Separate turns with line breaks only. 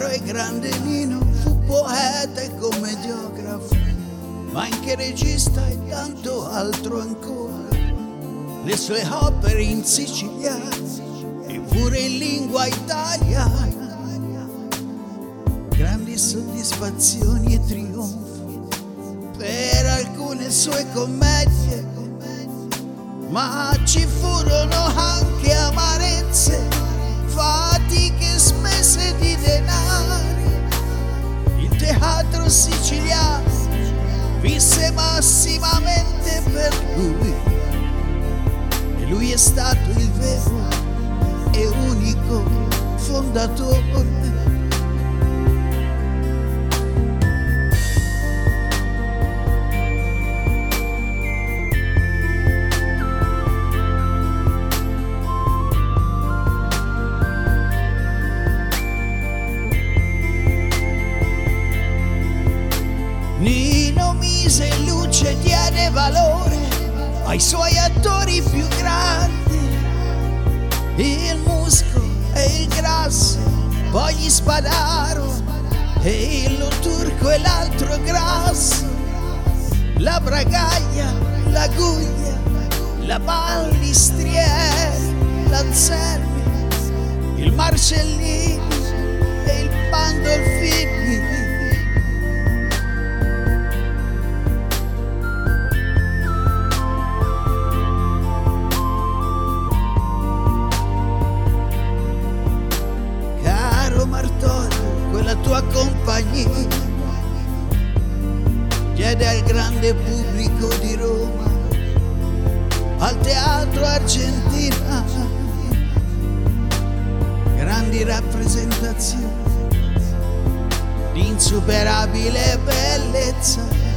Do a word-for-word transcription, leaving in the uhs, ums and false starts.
Caro e grande Nino fu poeta e commediografo, ma anche regista e tanto altro ancora. Le sue opere in siciliano e pure in lingua italiana, grandi soddisfazioni e trionfi per alcune sue commedie, ma ci furono anche amarezze, fatiche spese di denari. Il teatro siciliano visse massimamente per lui, e lui è stato il vero e unico fondatore. Nino mise in luce, diede valore ai suoi attori più grandi, il Musco e il Grasso, poi gli Spadaro e il Turco e l'altro Grasso, la Bragaglia, la Guglia, la Ballistrieri, l'Anselmi, il Marcellini e il Pandolfini. Quella tua compagnia chiede al grande pubblico di Roma, al Teatro Argentina, grandi rappresentazioni di insuperabile bellezza.